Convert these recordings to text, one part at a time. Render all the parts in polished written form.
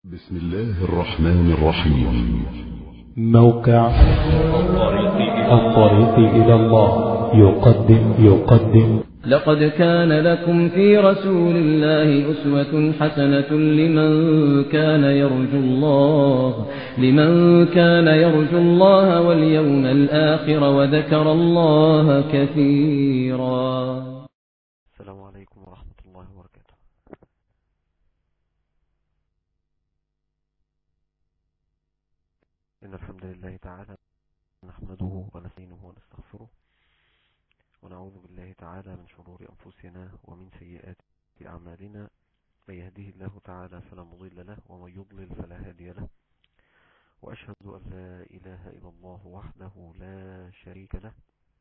بسم الله الرحمن الرحيم. موقع الطريق إلى الله يقدم لقد كان لكم في رسول الله أسوة حسنة لمن كان يرجو الله واليوم الآخر وذكر الله كثيرا. السلام عليكم ورحمة الله وبركاته. إن الحمد لله تعالى نحمده ونستعينه ونستغفره ونعوذ بالله تعالى من شرور أنفسنا ومن سيئات أعمالنا. من يهده الله تعالى فلا مضل له ومن يضلل فلا هادي له، وأشهد أن لا إله إلا الله وحده لا شريك له،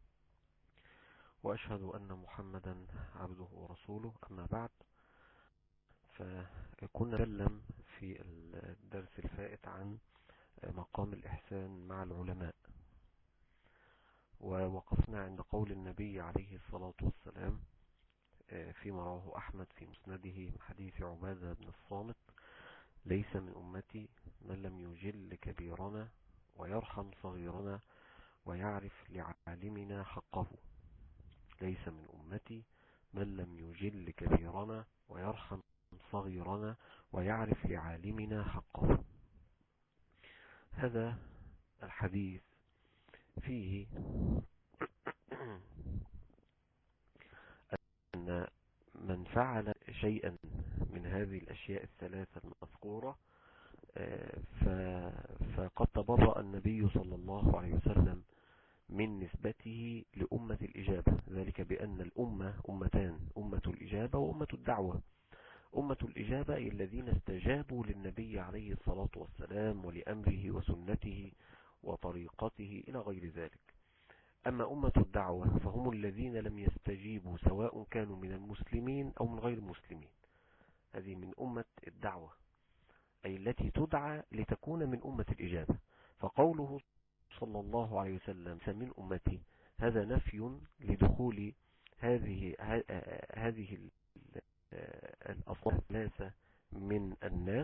وأشهد أن محمدا عبده ورسوله. أما بعد، فكنا نتكلم في الدرس الفائت عن مقام الإحسان مع العلماء، ووقفنا عند قول النبي عليه الصلاة والسلام فيما رواه أحمد في مسنده من حديث عبادة بن الصامت: ليس من أمتي من لم يجل كبيرنا ويرحم صغيرنا ويعرف لعالمنا حقه. ليس من أمتي من لم يجل كبيرنا ويرحم صغيرنا ويعرف لعالمنا حقه. هذا الحديث فيه أن من فعل شيئا من هذه الأشياء الثلاثة المذكورة فقد تبرأ النبي صلى الله عليه وسلم من نسبته لأمة الإجابة، ذلك بأن الأمة أمتان: أمة الإجابة وأمة الدعوة. أمة الإجابة أي الذين استجابوا للنبي عليه الصلاة والسلام ولأمره وسنته وطريقته إلى غير ذلك. أما أمة الدعوة فهم الذين لم يستجيبوا، سواء كانوا من المسلمين أو من غير المسلمين. هذه من أمة الدعوة، أي التي تدعى لتكون من أمة الإجابة. فقوله صلى الله عليه وسلم من أمتي، هذا نفي لدخول هذه الأصناف الثلاثة من الناس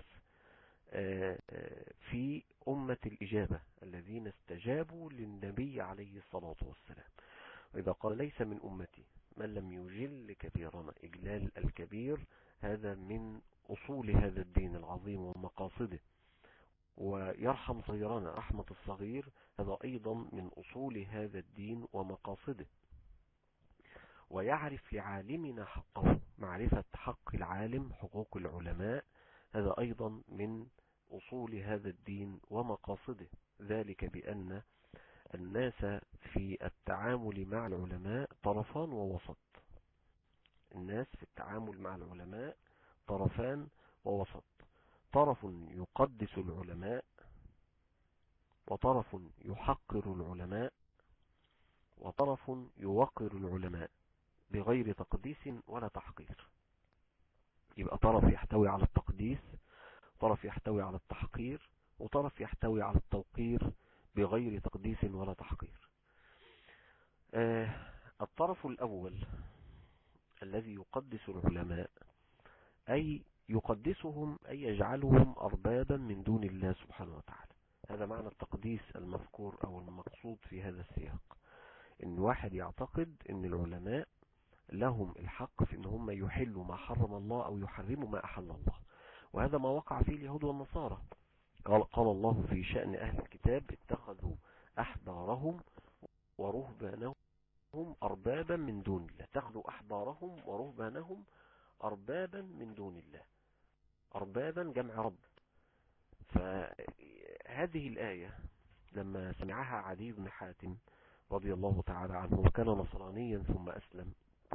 في أمة الإجابة الذين استجابوا للنبي عليه الصلاة والسلام. وإذا قال ليس من أمتي من لم يجل كبيرنا، إجلال الكبير هذا من أصول هذا الدين العظيم ومقاصده، ويرحم صغيرنا، رحمة الصغير، هذا أيضا من أصول هذا الدين ومقاصده. ويعرف لعالمنا حقه، معرفة حق العالم، حقوق العلماء، هذا أيضا من أصول هذا الدين ومقاصده، ذلك بأن الناس في التعامل مع العلماء طرفان ووسط. الناس في التعامل مع العلماء طرفان ووسط: طرف يقدس العلماء، وطرف يحقر العلماء، وطرف يوقر العلماء بغير تقديس ولا تحقير. يبقى طرف يحتوي على التقديس، طرف يحتوي على التحقير، وطرف يحتوي على التوقير بغير تقديس ولا تحقير. الطرف الأول الذي يقدس العلماء، أي يقدسهم، أي يجعلهم أربابا من دون الله سبحانه وتعالى. هذا معنى التقديس المذكور أو المقصود في هذا السياق، إن واحد يعتقد إن العلماء لهم الحق في إن هم يحلوا ما حرم الله أو يحرموا ما أحل الله. وهذا ما وقع فيه اليهود والنصارى. قال الله في شأن أهل الكتاب: اتخذوا أحبارهم ورهبانهم أربابا من دون الله. اتخذوا أحبارهم ورهبانهم أربابا من دون الله. أربابا جمع رب. فهذه الآية لما سمعها عدي بن حاتم رضي الله تعالى عنه، وكان نصرانيا ثم أسلم،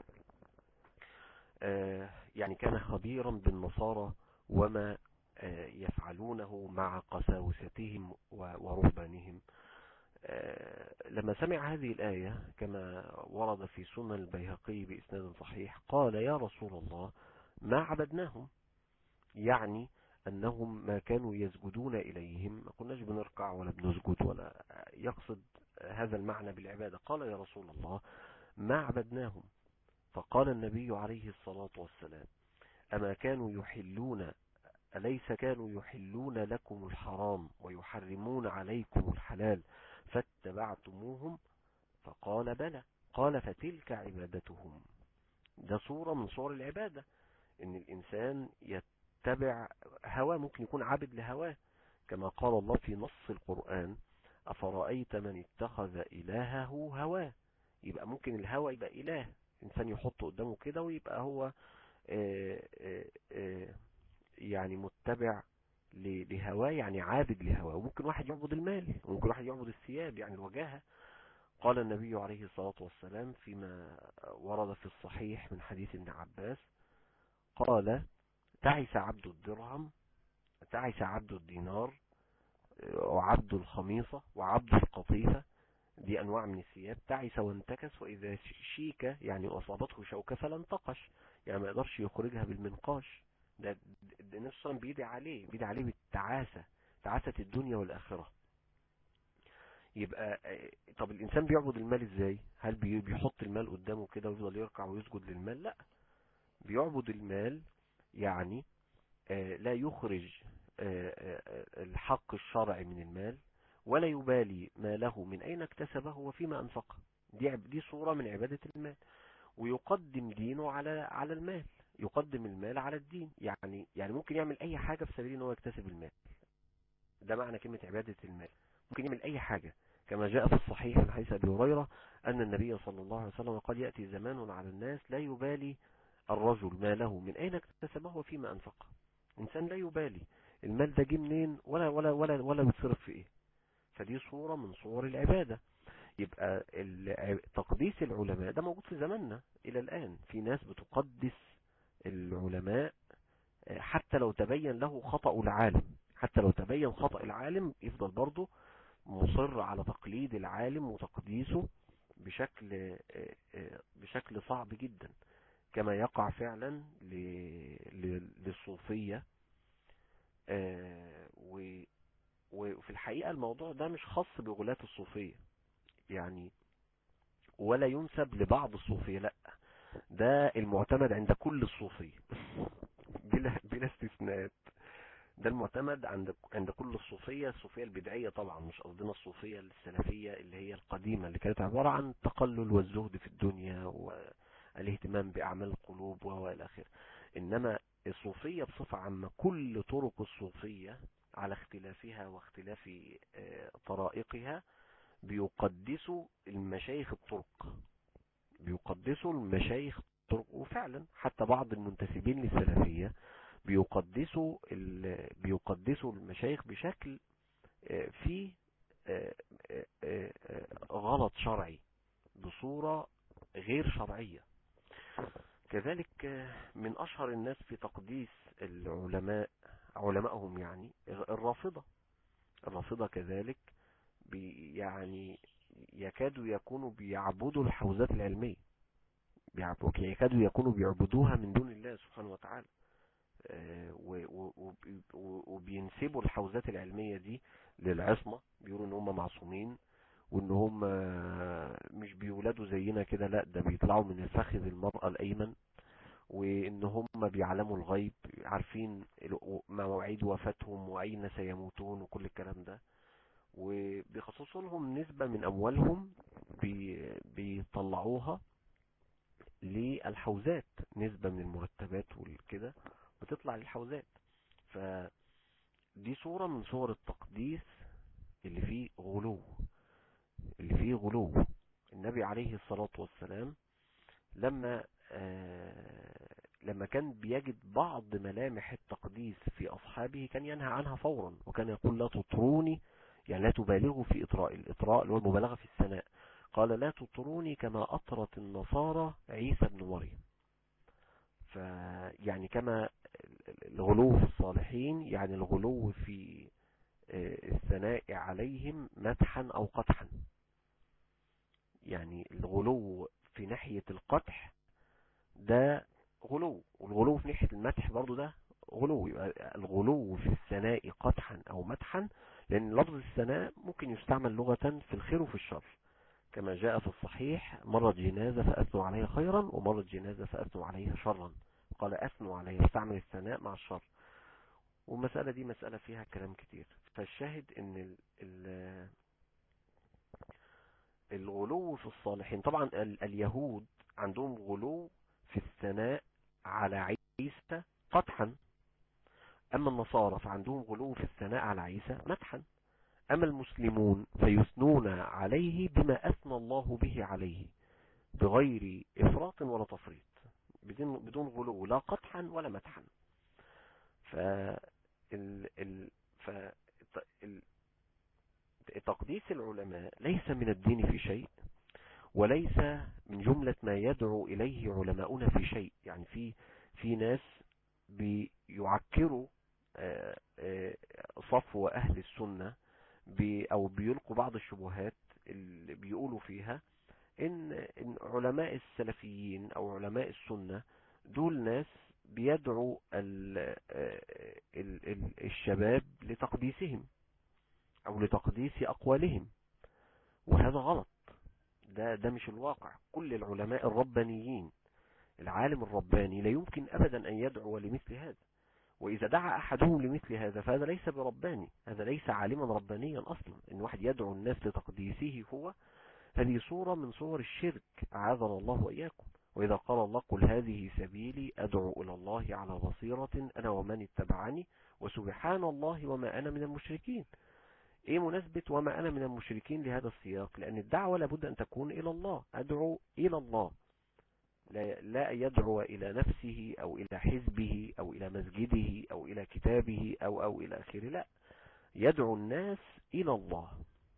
يعني كان خبيرا بالنصارى وما يفعلونه مع قساوستهم ورهبانهم. لما سمع هذه الآية كما ورد في سنن البيهقي بإسناد صحيح، قال: يا رسول الله، ما عبدناهم، يعني أنهم ما كانوا يسجدون إليهم، ما كناش بنركع ولا بنسجد ولا يقصد هذا المعنى بالعبادة. قال: يا رسول الله، ما عبدناهم. فقال النبي عليه الصلاة والسلام: أما كانوا يحلون أليس كانوا يحلون لكم الحرام ويحرمون عليكم الحلال فاتبعتموهم؟ فقال بلى. قال فتلك عبادتهم. ده صورة من صور العبادة، ان الانسان يتبع هواه، ممكن يكون عابد لهواه، كما قال الله في نص القرآن: أفرأيت من اتخذ إلهه هواه. يبقى ممكن الهوى يبقى إله، إنسان يحطه قدامه كده ويبقى هو يعني متبع لهواه، يعني عابد لهواه. وممكن واحد يعبد المال، وممكن واحد يعبد الثياب، يعني الوجاهة. قال النبي عليه الصلاة والسلام فيما ورد في الصحيح من حديث ابن عباس، قال: تعس عبد الدرهم، تعس عبد الدينار، وعبد الخميصة، وعبد القطيفة. دي أنواع من الثياب. تعس وانتكس، وإذا شيك يعني أصابته شوكة فلا انتقش، يعني ما يقدرش يخرجها بالمنقاش. ده نفسه بيدي عليه بالتعاسة، تعاسة الدنيا والآخرة. يبقى طب الإنسان بيعبد المال إزاي؟ هل بيحط المال قدامه كده ويفضل يركع ويسجد للمال؟ لا، بيعبد المال يعني لا يخرج الحق الشرعي من المال، ولا يبالي ماله من أين اكتسبه وفيما أنفقه. دي صورة من عبادة المال. ويقدم دينه على المال، يقدم المال على الدين. يعني ممكن يعمل أي حاجة في سبيل أنه يكتسب المال. ده معنى كلمة عبادة المال. ممكن يعمل أي حاجة، كما جاء في الصحيح من حديث أبي هريرة أن النبي صلى الله عليه وسلم قال: يأتي زمان على الناس لا يبالي الرجل ماله من أين اكتسبه وفيما أنفقه. إنسان لا يبالي المال ده جه منين ولا بيتصرف في إيه. فدي صورة من صور العبادة. يبقى تقديس العلماء ده موجود في زماننا إلى الآن. في ناس بتقدس العلماء حتى لو تبين له خطأ العالم، حتى لو تبين خطأ العالم يفضل برضه مصر على تقليد العالم وتقديسه بشكل صعب جدا، كما يقع فعلا للصوفية. وفي الحقيقة الموضوع ده مش خاص بغلاة الصوفية يعني، ولا ينسب لبعض الصوفية، لا، ده المعتمد عند كل الصوفية بلا استثناءات. ده المعتمد عند كل الصوفية البدعية طبعا، مش قصدنا الصوفية السلفية اللي هي القديمة، اللي كانت عبارة عن التقلل والزهد في الدنيا والاهتمام بأعمال القلوب وإلى آخره. إنما الصوفية بصفة عامة، كل طرق الصوفية على اختلافها واختلاف طرائقها بيقدسوا المشايخ الطرق، وفعلا حتى بعض المنتسبين للسلفية بيقدسوا المشايخ بشكل فيه غلط شرعي، بصورة غير شرعية. كذلك من أشهر الناس في تقديس علمائهم يعني الرافضة كذلك يعني يكادوا يكونوا بيعبدوا الحوزات العلمية، يكادوا يكونوا بيعبدوها من دون الله سبحانه وتعالى، وبينسبوا الحوزات العلمية دي للعصمة، بيقولوا ان هم معصومين، وان هم مش بيولادوا زينا كده، لا، ده بيطلعوا من فخذ المرأة الأيمن، وان هم بيعلموا الغيب، عارفين مواعيد وفاتهم واين سيموتون وكل الكلام ده. وبيخصصوا لهم نسبة من أموالهم بيطلعوها للحوزات، نسبة من المرتبات والكده بتطلع للحوزات. فدي صورة من صور التقديس اللي فيه غلو. النبي عليه الصلاة والسلام لما كان بيجد بعض ملامح التقديس في أصحابه كان ينهى عنها فورا، وكان يقول: لا تطروني، يعني لا تبالغوا في الإطراء اللي هو المبالغة في الثناء. قال: لا تطروني كما أطرت النصارى عيسى بن مريم. فيعني كما الغلو في الصالحين، يعني الغلو في الثناء عليهم مدحا أو قدحا. يعني الغلو في ناحية القدح ده غلو، والغلو في ناحية المدح برضو ده غلو. يبقى الغلو في الثناء قدحا أو مدحا، لأن لفظ الثناء ممكن يستعمل لغة في الخير وفي الشر، كما جاء في الصحيح: مرت جنازة فأثنوا عليها خيرا، ومرت جنازة فأثنوا عليها شرا. قال: أثنوا عليها، استعمل الثناء مع الشر. والمسألة دي مسألة فيها كلام كتير. فالشاهد ان الغلو في الصالحين، طبعا اليهود عندهم غلو في الثناء على عيسى قدحا، اما النصارى فعندهم غلو في الثناء على عيسى مدحا. اما المسلمون فيثنون عليه بما اثنى الله به عليه بغير افراط ولا تفريط، بدون غلو لا قدحا ولا مدحا. تقديس العلماء ليس من الدين في شيء، وليس من جملة ما يدعو إليه علماؤنا في شيء. يعني في ناس بيعكروا صفو أهل السنة أو بيلقوا بعض الشبهات اللي بيقولوا فيها إن علماء السلفيين أو علماء السنة دول ناس بيدعوا الشباب لتقديسهم أو لتقديس أقوالهم، وهذا غلط. ده مش الواقع. كل العلماء الربانيين، العالم الرباني لا يمكن أبدا أن يدعو لمثل هذا، وإذا دعا أحدهم لمثل هذا فهذا ليس برباني، هذا ليس عالما ربانيا أصلا. إن واحد يدعو الناس لتقديسه هو، هذه صورة من صور الشرك، أعاذنا الله وإياكم. وإذا قال الله قل هذه سبيلي أدعو إلى الله على بصيرة أنا ومن اتبعني وسبحان الله وما أنا من المشركين. ايه مناسبة وما انا من المشركين لهذا السياق؟ لان الدعوة لابد ان تكون الى الله، ادعو الى الله، لا يدعو الى نفسه او الى حزبه او الى مسجده او الى كتابه او الى اخره، لا، يدعو الناس الى الله.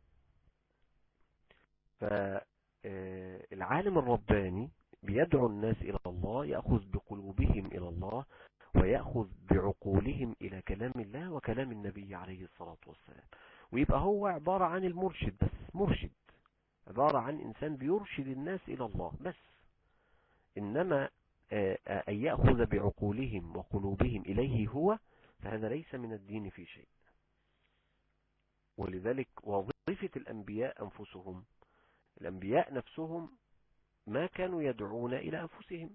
فالعالم الرباني بيدعو الناس الى الله، يأخذ بقلوبهم الى الله ويأخذ بعقولهم الى كلام الله وكلام النبي عليه الصلاة والسلام، ويبقى هو عبارة عن المرشد بس، مرشد، عبارة عن إنسان بيرشد الناس إلى الله بس. إنما أن يأخذ بعقولهم وقلوبهم إليه هو، فهذا ليس من الدين في شيء. ولذلك وظيفة الأنبياء أنفسهم، الأنبياء نفسهم ما كانوا يدعون إلى أنفسهم،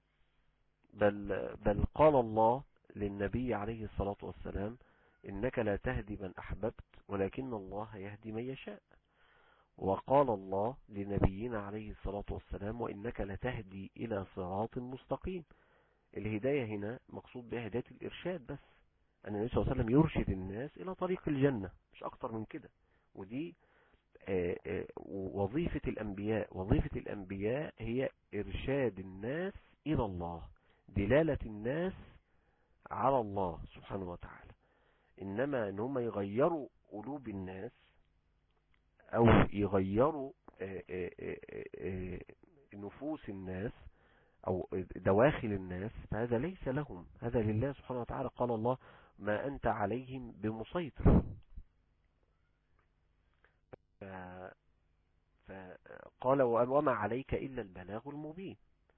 بل قال الله للنبي عليه الصلاة والسلام إنك لا تهدي من أحببت ولكن الله يهدي من يشاء. وقال الله لنبينا عليه الصلاة والسلام وإنك لتهدي إلى صراط مستقيم. الهداية هنا مقصود بها هداية الإرشاد بس، أن النبي صلى الله عليه وسلم يرشد الناس إلى طريق الجنة، مش أكتر من كده. ودي وظيفة الأنبياء. وظيفة الأنبياء هي إرشاد الناس إلى الله، دلالة الناس على الله سبحانه وتعالى. إنما أن هم يغيروا قلوب الناس أو يغيروا نفوس الناس أو دواخل الناس، فهذا ليس لهم، هذا لله سبحانه وتعالى. قال الله ما أنت عليهم بمسيطر. فقال وما عليك إلا البلاغ المبين.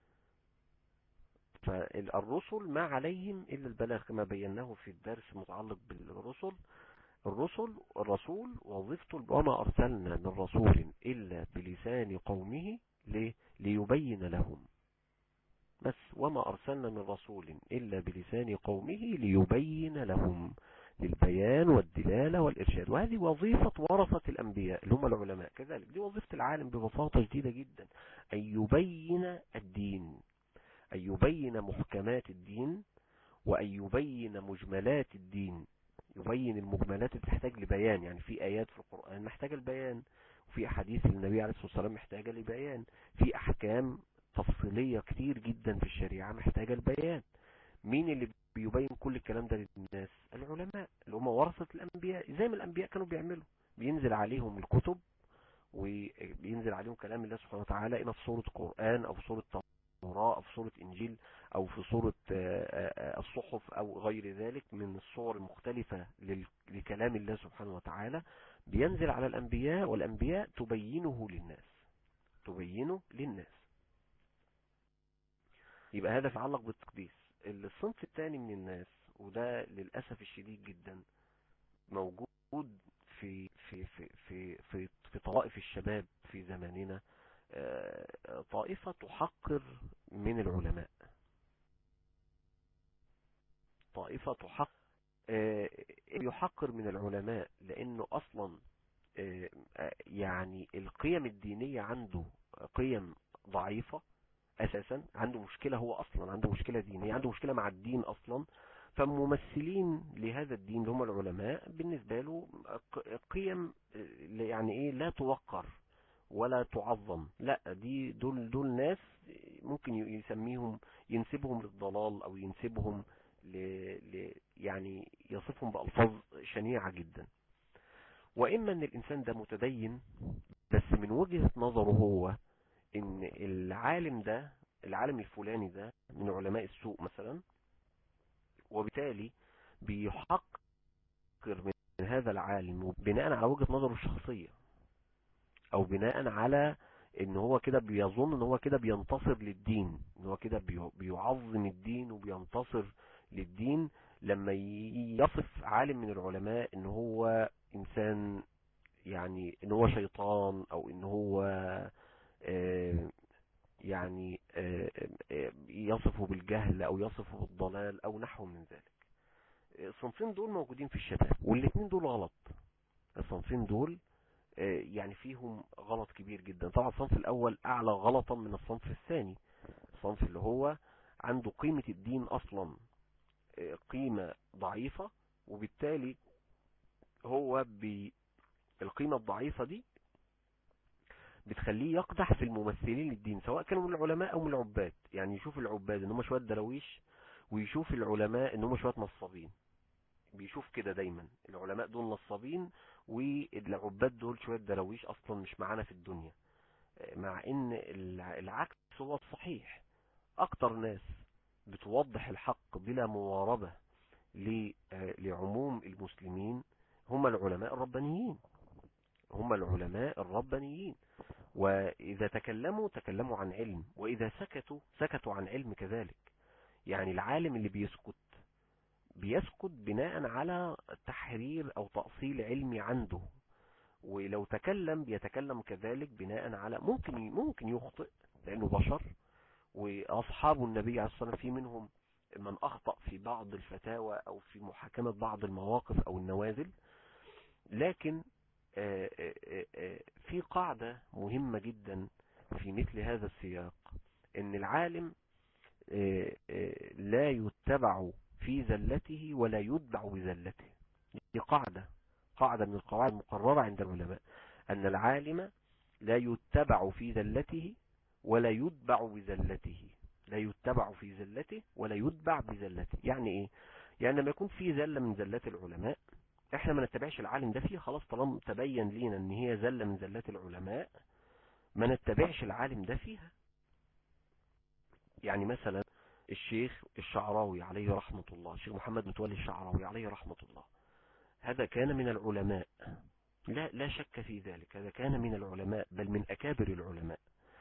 فالرسل ما عليهم إلا البلاغ كما بيناه في الدرس المتعلق بالرسل. الرسول وظيفته وما أرسلنا من رسول إلا بلسان قومه ليبين لهم بس. وما أرسلنا من رسول إلا بلسان قومه ليبين لهم، للبيان والدلالة والإرشاد. وهذه وظيفة ورثة الأنبياء اللي هم العلماء. كذلك دي وظيفة العالم ببساطة شديدة جدا، أن يبين الدين، أن يبين محكمات الدين، وأن يبين مجملات الدين. يبين المجملات اللي تحتاج لبيان، يعني في آيات في القرآن محتاجة لبيان، وفي أحاديث النبي عليه الصلاة والسلام محتاجة لبيان، في أحكام تفصيلية كتير جدا في الشريعة محتاجة لبيان. مين اللي بيبين كل الكلام ده للناس؟ العلماء اللي هم ورثة الأنبياء. زي ما الأنبياء كانوا بيعملوا، بينزل عليهم الكتب وبينزل عليهم كلام الله سبحانه وتعالى، إما في سورة قرآن أو في سورة توراة أو في سورة إنجيل أو في سورة الصحف أو غير ذلك من الصور المختلفة لكلام الله سبحانه وتعالى، بينزل على الأنبياء، والأنبياء تبينه للناس. يبقى هذا يتعلق بالتقديس. الصنف الثاني من الناس، وده للأسف الشديد جدا موجود في في في في في, في طوائف الشباب في زماننا، طائفة تحقر من العلماء، طائفة تحقر يحقر من العلماء لانه اصلا يعني القيم الدينية عنده قيم ضعيفة اساسا، عنده مشكلة، هو اصلا عنده مشكلة دينية، عنده مشكلة مع الدين اصلا. فممثلين لهذا الدين اللي هم العلماء بالنسبة له قيم يعني ايه لا توقر ولا تعظم، لا دي دول ناس ممكن يسميهم ينسبهم للضلال او ينسبهم يعني يصفهم بألفاظ شنيعة جدا. واما ان الانسان ده متدين بس من وجهة نظره هو ان العالم الفلاني ده من علماء السوء مثلا، وبالتالي بيحقر من هذا العالم بناء على وجهة نظره الشخصية، او بناء على ان هو كده بيظن ان هو كده بينتصر للدين، ان هو كده بيعظم الدين وبينتصر للدين لما يصف عالم من العلماء ان هو انسان، يعني ان هو شيطان، او ان هو يعني يصفه بالجهل او يصفه بالضلال او نحو من ذلك. الصنفين دول موجودين في الشباب، والاثنين دول غلط. الصنفين دول يعني فيهم غلط كبير جدا. طبعا الصنف الاول اعلى غلطا من الصنف الثاني، الصنف اللي هو عنده قيمة الدين اصلا قيمة ضعيفة، وبالتالي هو القيمة الضعيفة دي بتخليه يقدح في الممثلين للدين، سواء كانوا من العلماء او من العباد. يعني يشوف العباد ان هم شوية درويش، ويشوف العلماء ان هم شوية نصابين. بيشوف كده دايما العلماء دول نصابين، والعباد دول شوية درويش اصلا مش معانا في الدنيا. مع ان العكس هو الصحيح. اكتر ناس بتوضح الحق بلا مواربة لعموم المسلمين هم العلماء الربانيين، هم العلماء الربانيين. واذا تكلموا عن علم، واذا سكتوا عن علم كذلك. يعني العالم اللي بيسكت بناء على تحرير او تأصيل علمي عنده، ولو بيتكلم كذلك بناء على ممكن يخطئ لانه بشر. واصحاب النبي عليه الصلاة والسلام في منهم من اخطأ في بعض الفتاوى او في محاكمة بعض المواقف او النوازل. لكن في قاعدة مهمة جدا في مثل هذا السياق، ان العالم لا يتبع في زلته ولا يتبع بزلته. دي قاعدة من القواعد المقررة عند العلماء، ان العالم لا يتبع في زلته ولا يتبع بزلته. لا يتبع في زلته ولا يتبع بزلته. يعني ايه؟ يعني لما يكون في زلة من زلات العلماء، احنا ما نتبعش العالم ده فيه، خلاص طالما تبين لينا ان هي زلة من زلات العلماء ما نتبعش العالم ده فيها. يعني مثلا الشيخ الشعراوي عليه رحمة الله، الشيخ محمد متولي الشعراوي عليه رحمة الله، هذا كان من العلماء، لا شك في ذلك، هذا كان من العلماء بل من أكابر العلماء.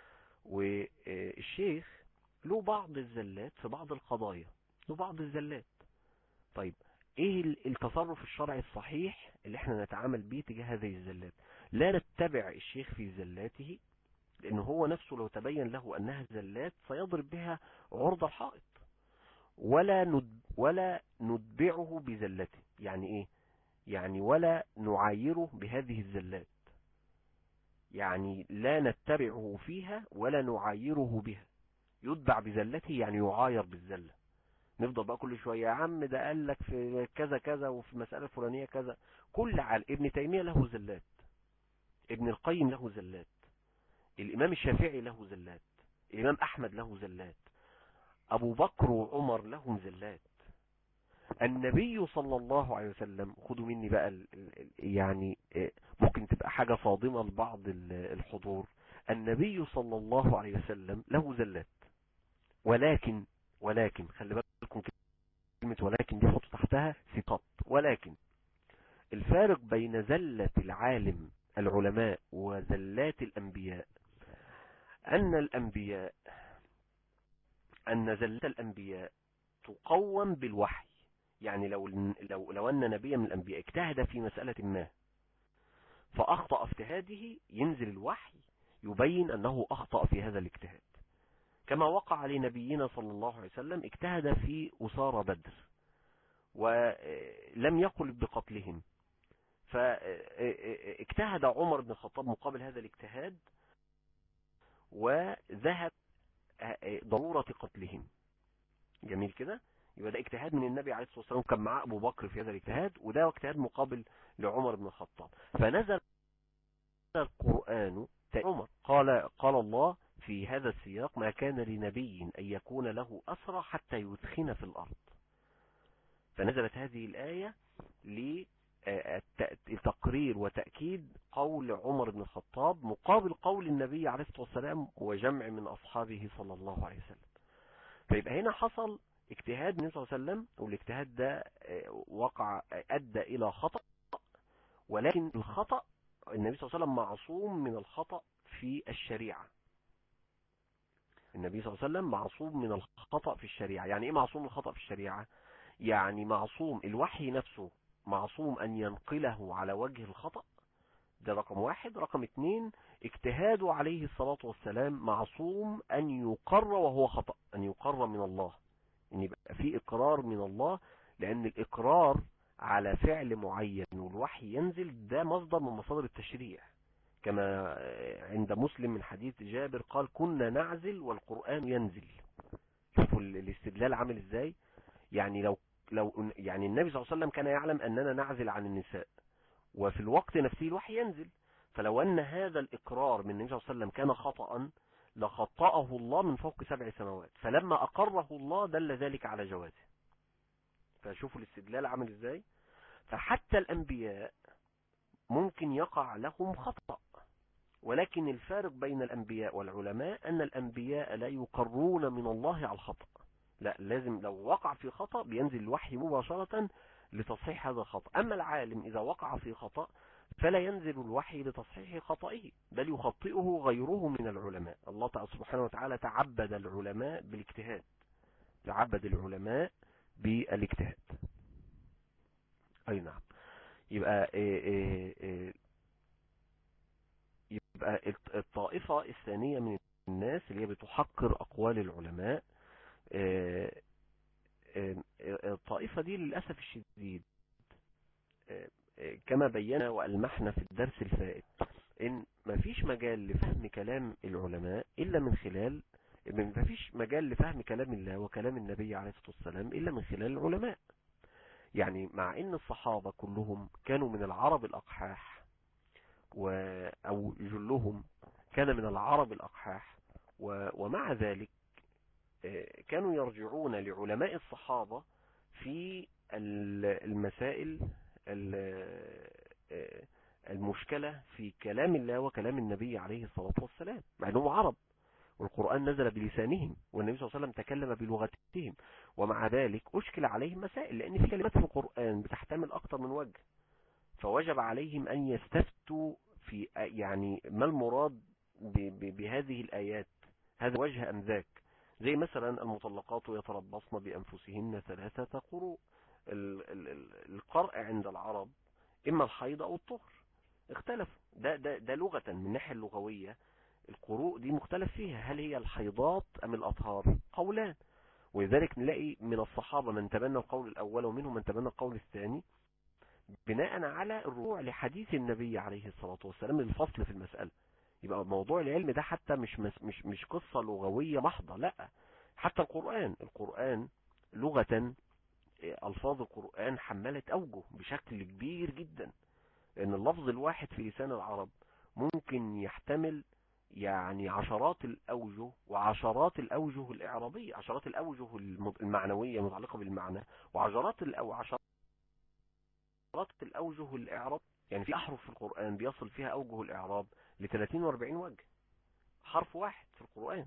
والشيخ له بعض الزلات في بعض القضايا، له بعض الزلات. طيب ايه التصرف الشرعي الصحيح اللي احنا نتعامل به تجاه هذه الزلات؟ لا نتبع الشيخ في زلاته، لانه هو نفسه لو تبين له انها زلات سيضرب بها عرض الحائط. ولا نتبعه بزلته. يعني ايه؟ يعني ولا نعايره بهذه الزلات، يعني لا نتبعه فيها ولا نعايره بها. يتبع بزلته يعني يعاير بالزلة. نفضل بقى كل شوية يا عم ده قال لك في كذا كذا وفي مسألة فلانية كذا. ابن تيمية له زلات، ابن القيم له زلات، الإمام الشافعي له زلات، الإمام أحمد له زلات، أبو بكر وعمر لهم زلات. النبي صلى الله عليه وسلم، خدوا مني بقى يعني ممكن تبقى حاجة صادمة لبعض الحضور، النبي صلى الله عليه وسلم له زلات. ولكن خلي بالكم كلمة ولكن دي حط تحتها ثقات. ولكن الفارق بين زلة العلماء وزلات الأنبياء أن زلة الأنبياء تقوم بالوحي. يعني لو أن نبيا من الأنبياء اجتهد في مسألة ما فأخطأ اجتهاده، ينزل الوحي يبين أنه أخطأ في هذا الاجتهاد، كما وقع لنبينا صلى الله عليه وسلم اجتهد في أسارى بدر، ولم يقل بقتلهم. فاجتهد عمر بن الخطاب مقابل هذا الاجتهاد وذهب ضرورة قتلهم. جميل كده. يبقى ده اجتهاد من النبي عليه الصلاة والسلام، كان معاه أبو بكر في هذا الاجتهاد، وده اجتهاد مقابل لعمر بن الخطاب. فنزل القرآن عمر قال الله في هذا السياق: ما كان لنبي أن يكون له أسرى حتى يدخن في الأرض. فنزلت هذه الآية لتقرير وتأكيد قول عمر بن الخطاب مقابل قول النبي عليه الصلاة والسلام وجمع من أصحابه صلى الله عليه وسلم. فيبقى هنا حصل اجتهاد النبي صلى الله عليه وسلم، والاجتهاد ده وقع أدى إلى خطأ، ولكن الخطأ النبي صلى الله عليه وسلم معصوم من الخطأ في الشريعة. النبي صلى الله عليه وسلم معصوم من الخطأ في الشريعة. يعني ايه معصوم من الخطأ في الشريعة؟ يعني معصوم الوحي نفسه، معصوم أن ينقله على وجه الخطأ، ده رقم واحد. رقم اتنين، اجتهاده عليه الصلاة والسلام معصوم أن يقر وهو خطأ، أن يقر من الله، أن يبقى في إقرار من الله، لأن الإقرار على فعل معين والوحي ينزل ده مصدر من مصادر التشريع، كما عند مسلم من حديث جابر قال: كنا نعزل والقرآن ينزل. شوفوا الاستدلال عامل ازاي. يعني لو يعني النبي صلى الله عليه وسلم كان يعلم أننا نعزل عن النساء، وفي الوقت نفسه الوحي ينزل، فلو أن هذا الإقرار من النبي صلى الله عليه وسلم كان خطأ لخطأه الله من فوق 7 سماوات، فلما أقره الله دل ذلك على جوازه. فشوفوا الاستدلال عامل ازاي. فحتى الأنبياء ممكن يقع لهم خطأ، ولكن الفارق بين الأنبياء والعلماء أن الأنبياء لا يقرون من الله على الخطأ، لا، لازم لو وقع في خطأ بينزل الوحي مباشرة لتصحيح هذا الخطأ. أما العالم إذا وقع في خطأ فلا ينزل الوحي لتصحيح خطئه، بل يخطئه غيره من العلماء. الله تعالى سبحانه وتعالى تعبد العلماء بالاجتهاد، تعبد العلماء بالاجتهاد. أي نعم. يبقى الطائفة الثانية من الناس اللي هي بتحقر أقوال العلماء، الطائفة دي للأسف الشديد كما بينا وألمحنا في الدرس الفائت إن مفيش مجال لفهم كلام العلماء إلا من خلال، مفيش مجال لفهم كلام الله وكلام النبي عليه الصلاة والسلام إلا من خلال العلماء. يعني مع إن الصحابة كلهم كانوا من العرب الأقحاح، أو جلهم كان من العرب الأقحاح، ومع ذلك كانوا يرجعون لعلماء الصحابة في المسائل المشكلة في كلام الله وكلام النبي عليه الصلاة والسلام، مع أنهم عرب والقرآن نزل بلسانهم والنبي صلى الله عليه وسلم تكلم بلغتهم، ومع ذلك أشكل عليهم مسائل، لأن في كلمات في القرآن بتحتمل أكثر من وجه، فوجب عليهم أن يستفتوا في يعني ما المراد بهذه الآيات، هذا وجه أم ذاك. زي مثلا المطلقات يتربصن بأنفسهن 3 قروء. القرء عند العرب إما الحيض أو الطهر، اختلفوا. ده لغة من الناحية اللغوية القروء دي مختلف فيها، هل هي الحيضات أم الأطهار؟ قولان. ولذلك نلاقي من الصحابة من تبنى القول الأول ومنهم من تبنى القول الثاني، بناء على الرجوع لحديث النبي عليه الصلاة والسلام للفصل في المسألة. يبقى موضوع العلم ده حتى مش قصة لغوية محضة، لا، حتى القرآن لغة، ألفاظ القرآن حملت أوجه بشكل كبير جدا، لأن اللفظ الواحد في لسان العرب ممكن يحتمل يعني عشرات الأوجه وعشرات الأوجه الإعرابية، عشرات الأوجه المعنوية متعلقة بالمعنى، وعشرات الأوجه الإعراب. يعني في أحرف في القرآن بيصل فيها أوجه الإعراب ل30 و40 وجه، حرف واحد في القرآن.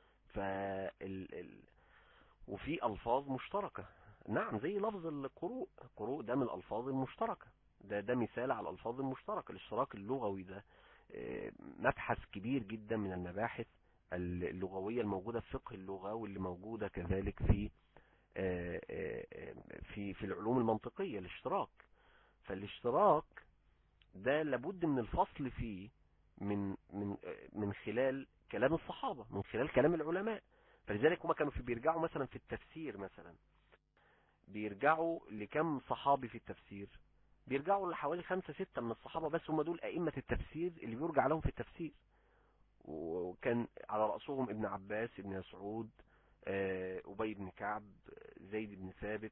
وفي ألفاظ مشتركة، نعم، زي لفظ القروء ده من الألفاظ المشتركة، ده مثال على الألفاظ المشتركة. الاشتراك اللغوي ده مبحث كبير جدا من المباحث اللغوية الموجودة في فقه اللغة، واللي موجودة كذلك في العلوم المنطقية، الاشتراك. فالاشتراك ده لابد من الفصل فيه من خلال كلام الصحابة، من خلال كلام العلماء. فلذلك هما كانوا بيرجعوا مثلا في التفسير مثلا بيرجعوا لكم صحابي في التفسير؟ بيرجعوا لحوالي 5-6 من الصحابة بس، هم دول أئمة التفسير اللي بيرجع لهم في التفسير. وكان على رأسهم ابن عباس، ابن مسعود، أبي بن كعب، زيد بن ثابت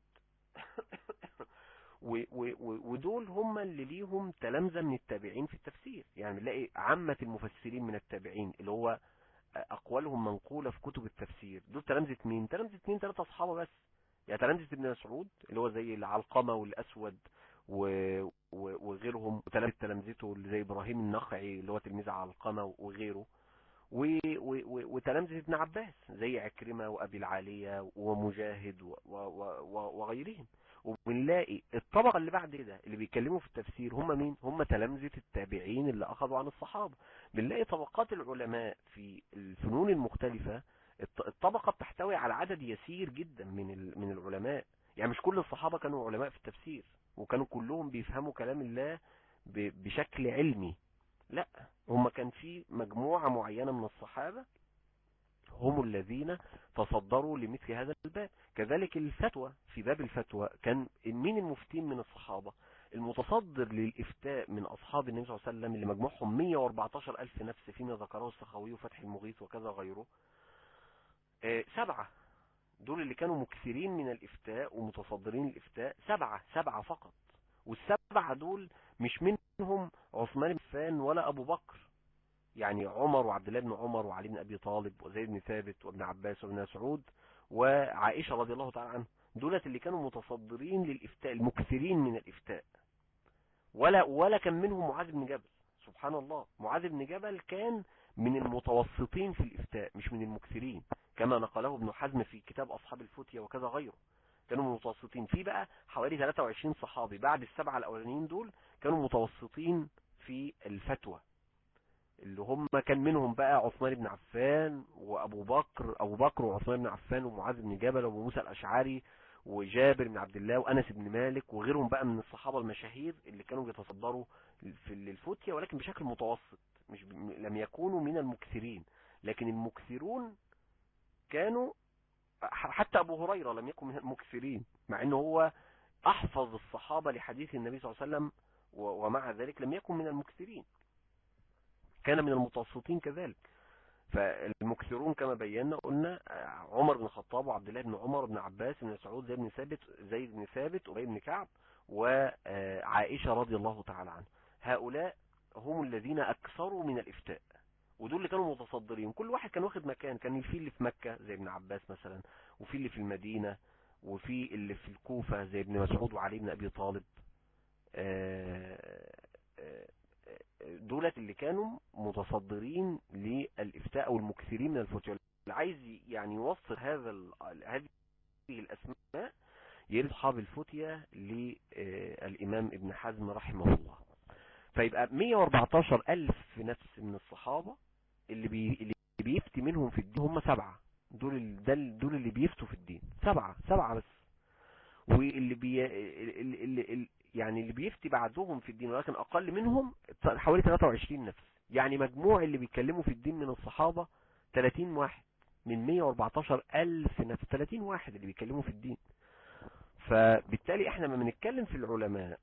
ودول هم اللي ليهم تلامذة من التابعين في التفسير. يعني بنلاقي عامة المفسرين من التابعين اللي هو أقوالهم منقولة في كتب التفسير، دول تلامذة مين؟ تلامذة 2-3 أصحابه بس. يعني تلامذة ابن مسعود اللي هو زي العلقمة والأسود وغيرهم، وتلامذته اللي زي إبراهيم النخعي اللي هو تلميذ علقمة وغيره، وتلامذة ابن عباس زي عكرمة وأبي العالية ومجاهد وغيرهم. وبنلاقي الطبقة اللي بعد كده اللي بيتكلموا في التفسير هم مين؟ هم تلامذة التابعين اللي أخذوا عن الصحابة. بنلاقي طبقات العلماء في الفنون المختلفة، الطبقة بتحتوي على عدد يسير جدا من العلماء. يعني مش كل الصحابة كانوا علماء في التفسير وكانوا كلهم بيفهموا كلام الله بشكل علمي، لا، هم كان في مجموعة معينة من الصحابة هم الذين تصدروا لمثل هذا الباب. كذلك الفتوى، في باب الفتوى كان مين المفتين من الصحابة؟ المتصدر للإفتاء من أصحاب النبي صلى الله عليه وسلم اللي مجموعهم 114,000 نفس فيما ذكره السخاوي وفتح المغيث وكذا غيره، 7 دول اللي كانوا مكثرين من الإفتاء ومتصدرين الإفتاء، 7 فقط. وال7 دول مش منهم عثمان بن عفان ولا أبو بكر، يعني عمر وعبد الله بن عمر وعلي بن أبي طالب وزيد بن ثابت وابن عباس وابن مسعود وعائشة رضي الله تعالى عنها، دولت اللي كانوا متصدرين للإفتاء، المكثرين من الإفتاء. ولا كان منهم معاذ بن جبل. سبحان الله، معاذ بن جبل كان من المتوسطين في الإفتاء مش من المكثرين، كما نقله ابن حزم في كتاب أصحاب الفتية وكذا غيره. كانوا متوسطين في بقى حوالي 23 صحابي بعد ال7 الأولانيين دول كانوا متوسطين في الفتوى، اللي هم كان منهم بقى عثمان بن عفان وأبو بكر وعثمان بن عفان ومعاذ بن جبل وابو موسى الأشعري وجابر بن عبد الله وأنس بن مالك وغيرهم بقى من الصحابة المشاهير اللي كانوا بيتصدروا في الفتية، ولكن بشكل متوسط، لم يكونوا من المكثرين. لكن المكثرون كانوا، حتى أبو هريرة لم يكن من المكثرين مع أنه هو أحفظ الصحابة لحديث النبي صلى الله عليه وسلم، ومع ذلك لم يكن من المكثرين، كان من المتوسطين كذلك. فالمكثرون كما بينا قلنا عمر بن الخطاب وعبد الله بن عمر بن عباس بن مسعود زيد بن ثابت وأبي بن كعب وعائشة رضي الله تعالى عنها. هؤلاء هم الذين أكثروا من الإفتاء، ودول اللي كانوا متصدرين. كل واحد كان واخد مكان، كان في اللي في مكة زي ابن عباس مثلا، وفي اللي في المدينة، وفي اللي في الكوفة زي ابن مسعود وعلي بن أبي طالب. دولت اللي كانوا متصدرين للإفتاء أو المكثرين من الفتوى. اللي عايز يعني يوصل هذه الأسماء يرد أصحاب الفتية للإمام ابن حزم رحمه الله. فيبقى 114,000 نفس من الصحابة اللي بيفتي منهم في الدين هم 7 دول اللي بيفتوا في الدين، 7 بس. واللي يعني اللي بيفتي بعدهم في الدين ولكن أقل منهم حوالي 23 نفس. يعني مجموع اللي بيتكلموا في الدين من الصحابة 30 واحد من 114,000 نفس، 30 واحد اللي بيتكلموا في الدين. فبالتالي احنا لما بنتكلم في العلماء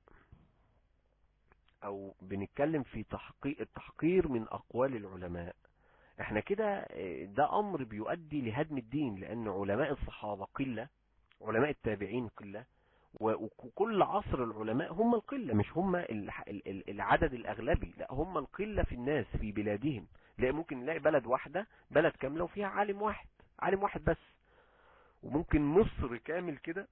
او بنتكلم في التحقير من اقوال العلماء، احنا كده ده امر بيؤدي لهدم الدين، لان علماء الصحابة قلة، علماء التابعين قلة، وكل عصر العلماء هم القلة، مش هم العدد الاغلبي، لا هم القلة في الناس في بلادهم. لا، ممكن نلاقي بلد كاملة وفيها عالم واحد بس، وممكن مصر كامل كده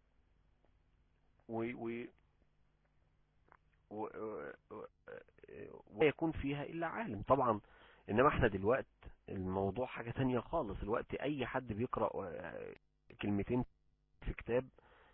ويكون فيها إلا عالم طبعا. إنما احنا دلوقت الموضوع حاجة تانية خالص. الوقت أي حد بيقرأ كلمتين في كتاب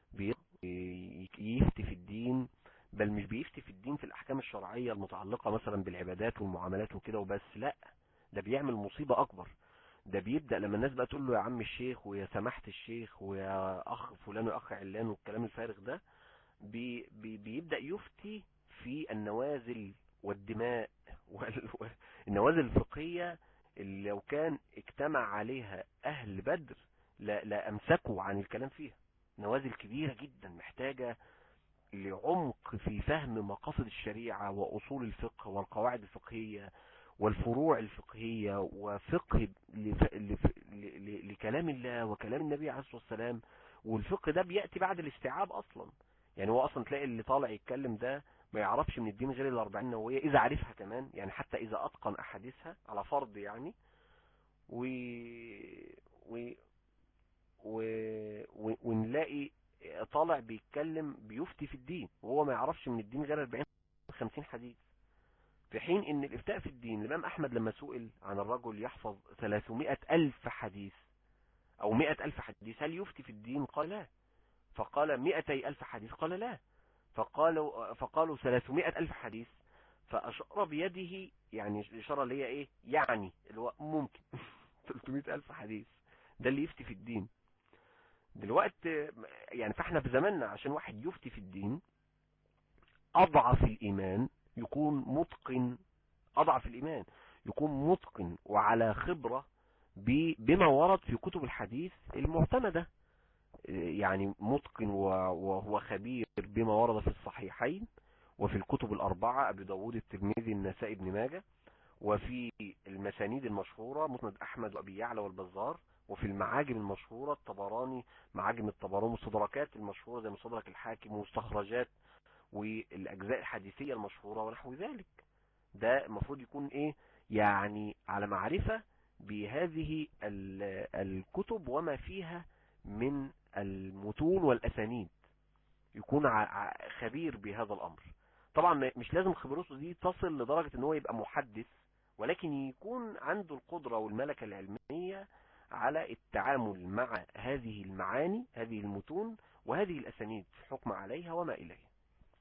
يفتي في الدين، بل مش بيفتي في الدين في الأحكام الشرعية المتعلقة مثلا بالعبادات والمعاملات وكده وبس، لا، ده بيعمل مصيبة أكبر. ده بيبدأ لما الناس بقى تقول له يا عم الشيخ ويا سماحة الشيخ ويا أخ فلان وأخ علان والكلام الفارغ ده، بيبدأ يفتي في النوازل والدماء والنوازل الفقهية اللي لو كان اجتمع عليها أهل بدر لا أمسكوا عن الكلام فيها. نوازل كبيرة جدا محتاجة لعمق في فهم مقاصد الشريعة وأصول الفقه والقواعد الفقهية والفروع الفقهية وفقه لكلام الله وكلام النبي عليه الصلاة والسلام. والفقه ده بيأتي بعد الاستيعاب أصلا. يعني هو أصلا تلاقي اللي طالع يتكلم ده ما يعرفش من الدين غير الأربعين النووية إذا عرفها كمان، يعني حتى إذا أتقن أحاديثها على فرض يعني. ونلاقي طالع بيتكلم بيفتي في الدين وهو ما يعرفش من الدين غير 40-50 حديث. في حين ان الافتاء في الدين، الامام احمد لما سئل عن الرجل يحفظ 300,000 حديث او 100,000 حديث هل يفتي في الدين؟ قال لا. فقال 200,000 حديث؟ قال لا. فقالوا 300,000 حديث، فاشار بيده، يعني الاشاره اللي هي ايه، يعني اللي هو ممكن 300,000 حديث ده اللي يفتي في الدين دلوقتي. يعني فاحنا في زماننا عشان واحد يفتي في الدين اضعف الايمان يكون متقن، اضعف الايمان يكون متقن وعلى خبرة بما ورد في كتب الحديث المعتمدة، يعني متقن وهو خبير بما ورد في الصحيحين وفي الكتب الاربعة، ابي داود الترمذي النسائي ابن ماجه، وفي المسانيد المشهورة مسند احمد وابي يعلى والبزار، وفي المعاجم المشهورة الطبراني، معاجم الطبراني، والمستدركات المشهورة زي مستدرك الحاكم، ومستخرجات والاجزاء الحديثية المشهورة ونحو ذلك. ده المفروض يكون ايه، يعني على معرفة بهذه الكتب وما فيها من المتون والاسانيد، يكون خبير بهذا الامر. طبعا مش لازم خبرته دي تصل لدرجة ان هو يبقى محدث، ولكن يكون عنده القدرة والملكة العلمية على التعامل مع هذه المعاني، هذه المتون وهذه الاسانيد، حكم عليها وما اليه.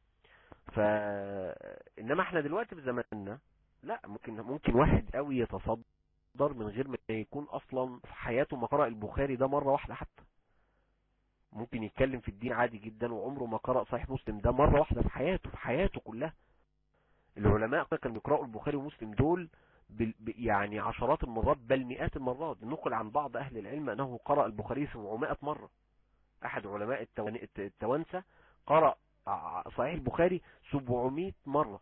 انما احنا دلوقتي في زماننا لا، ممكن واحد قوي يتصدر من غير ما يكون اصلا في حياته ما قرأ البخاري ده مرة واحدة حتى. ممكن يتكلم في الدين عادي جدا وعمره ما قرأ صحيح مسلم ده مرة واحدة في حياته كلها. العلماء كانوا يقرأوا البخاري ومسلم دول يعني عشرات المرات بل مئات المرات. نقل عن بعض اهل العلم انه قرأ البخاري 700 مرة. احد علماء التوانسة قرأ صحيح البخاري 700 مرة.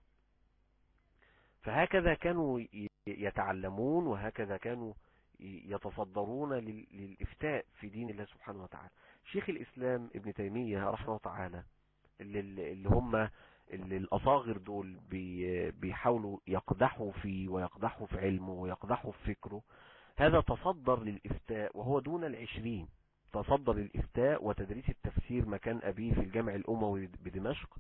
فهكذا كانوا يتعلمون وهكذا كانوا يتصدرون للإفتاء في دين الله سبحانه وتعالى. شيخ الإسلام ابن تيمية رحمه الله تعالى اللي هم الأصاغر دول بيحاولوا يقدحوا فيه ويقدحوا في علمه ويقدحوا في فكره، هذا تصدر للإفتاء وهو دون 20. تصدر للإفتاء وتدريس التفسير مكان أبيه في الجامع الأموي بدمشق،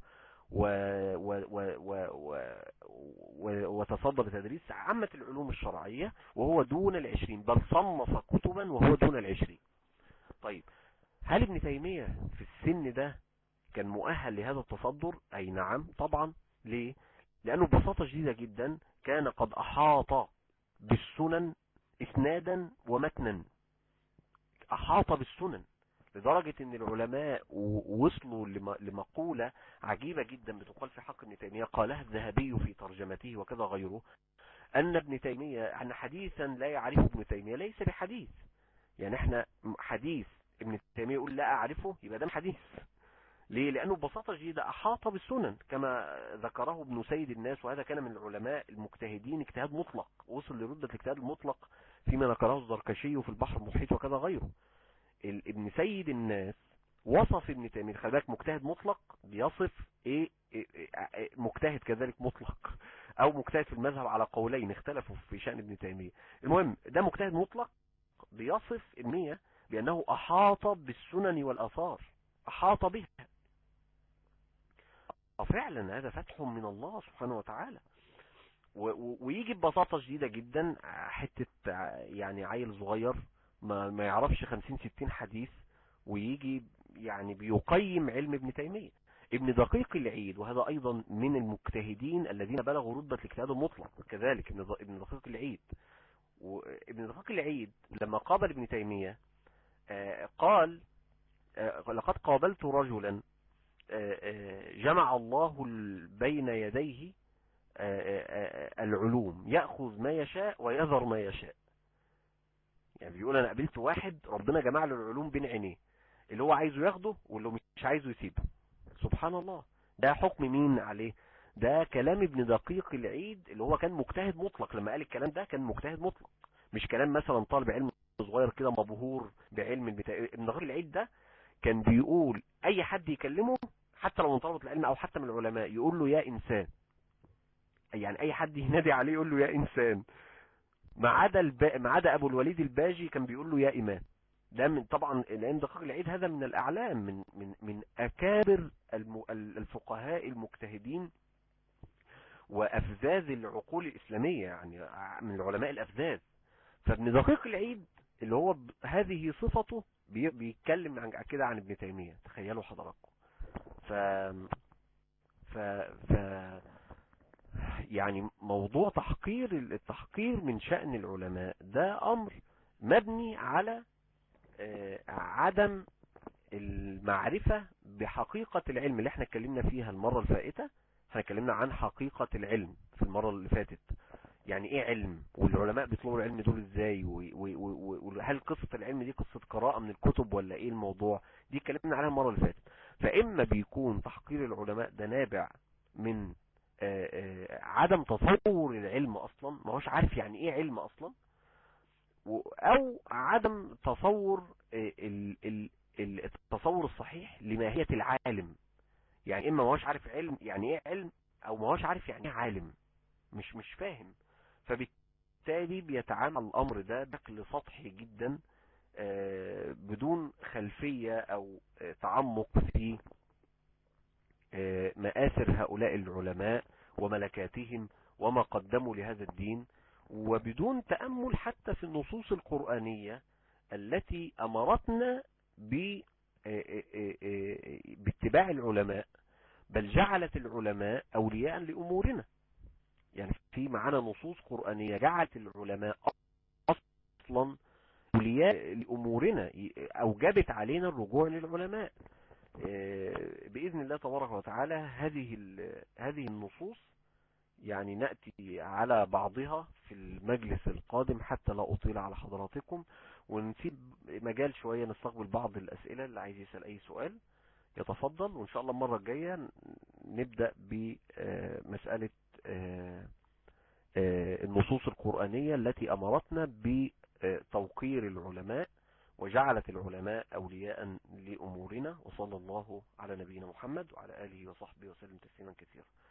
وتصدر لتدريس عامة العلوم الشرعية وهو دون 20، بل صنف كتبا وهو دون 20. طيب هل ابن تيمية في السن ده كان مؤهل لهذا التصدر؟ أي نعم طبعا. ليه؟ لأنه ببساطة شديدة جدا كان قد أحاط بالسنن إسنادا ومتنا، أحاط بالسنن لدرجة ان العلماء وصلوا لمقولة عجيبة جدا بتقال في حق ابن تيمية، قالها الذهبي في ترجمته وكذا غيره، ان ابن تيمية ان حديثا لا يعرفه ابن تيمية ليس بحديث. يعني احنا حديث ابن تيمية يقول لا اعرفه يبقى ده حديث. ليه؟ لانه ببساطة جديدة احاط بالسنن كما ذكره ابن سيد الناس، وهذا كان من العلماء المجتهدين اجتهاد مطلق، وصل لردة الاجتهاد المطلق فيما ذكره الزركشي في البحر المحيط وكذا غيره. ابن سيد الناس وصف ابن تيمية، خلي بالك مجتهد مطلق بيصف إيه مجتهد كذلك مطلق، او مجتهد في المذهب على قولين اختلفوا في شأن ابن تيمية. المهم ده مجتهد مطلق بيصف ابن بأنه أحاط بالسنن والآثار، أحاط بها. فعلا هذا فتح من الله سبحانه وتعالى. ويجي ببساطة شديدة جدا حتة يعني عيل صغير ما يعرفش 50-60 حديث ويجي يعني بيقيم علم ابن تيمية. ابن دقيق العيد، وهذا ايضا من المجتهدين الذين بلغوا رتبة الاجتهاد المطلق كذلك، ابن دقيق العيد. وابن دقيق العيد لما قابل ابن تيمية قال لقد قابلت رجلا جمع الله بين يديه العلوم، يأخذ ما يشاء ويذر ما يشاء. يعني بيقول انا قابلت واحد ربنا جمع له العلوم بين عينيه، اللي هو عايزه ياخده واللي مش عايزه يسيبه. سبحان الله. ده حكم مين عليه؟ ده كلام ابن دقيق العيد اللي هو كان مجتهد مطلق. لما قال الكلام ده كان مجتهد مطلق، مش كلام مثلا طالب علم صغير كده مبهور بعلم بتاع. ابن دقيق العيد ده كان بيقول اي حد يكلمه حتى لو من طلبة العلم او حتى من العلماء يقول له يا انسان، يعني اي حد ينادي عليه يقول له يا انسان، ما عدا ابو الوليد الباجي كان بيقول له يا امام. ده من طبعا العلم دقيق العيد هذا من الاعلام، من اكابر الفقهاء المجتهدين وافذاذ العقول الاسلاميه، يعني من العلماء الافذاذ. فابن دقيق العيد اللي هو هذه صفته بيتكلم عن كده عن ابن تيميه. تخيلوا حضراتكم. ف ف ف يعني موضوع التحقير من شأن العلماء ده امر مبني على عدم المعرفة بحقيقة العلم اللي احنا اتكلمنا فيها المرة الفائتة. احنا اتكلمنا عن حقيقة العلم في المرة اللي فاتت، يعني ايه علم، والعلماء بيطلبوا العلم دول ازاي، وهل قصة العلم دي قصة قراءة من الكتب ولا ايه الموضوع. دي اتكلمنا عليها المرة اللي فاتت. فاما بيكون تحقير العلماء ده نابع من عدم تصور العلم اصلا، ما هوش عارف يعني ايه علم اصلا، او عدم تصور التصور الصحيح لماهية العالم. يعني اما ما هوش عارف علم يعني ايه علم، او ما هوش عارف يعني ايه عالم، مش فاهم. فبالتالي بيتعامل الامر ده بشكل سطحي جدا بدون خلفية او تعمق في مآثر هؤلاء العلماء وملكاتهم وما قدموا لهذا الدين، وبدون تأمل حتى في النصوص القرآنية التي أمرتنا باتباع العلماء، بل جعلت العلماء أولياء لأمورنا. يعني في معانا نصوص قرآنية جعلت العلماء أصلا أولياء لأمورنا، أوجبت علينا الرجوع للعلماء. بإذن الله تبارك وتعالى هذه النصوص يعني نأتي على بعضها في المجلس القادم حتى لا أطيل على حضراتكم، ونسيب مجال شوية نستقبل بعض الأسئلة. اللي عايز يسأل أي سؤال يتفضل، وإن شاء الله المرة الجاية نبدأ بمسألة النصوص القرآنية التي أمرتنا بتوقير العلماء وجعلت العلماء أولياء لأمورنا. وصلى الله على نبينا محمد وعلى آله وصحبه وسلم تسليما كثيرا.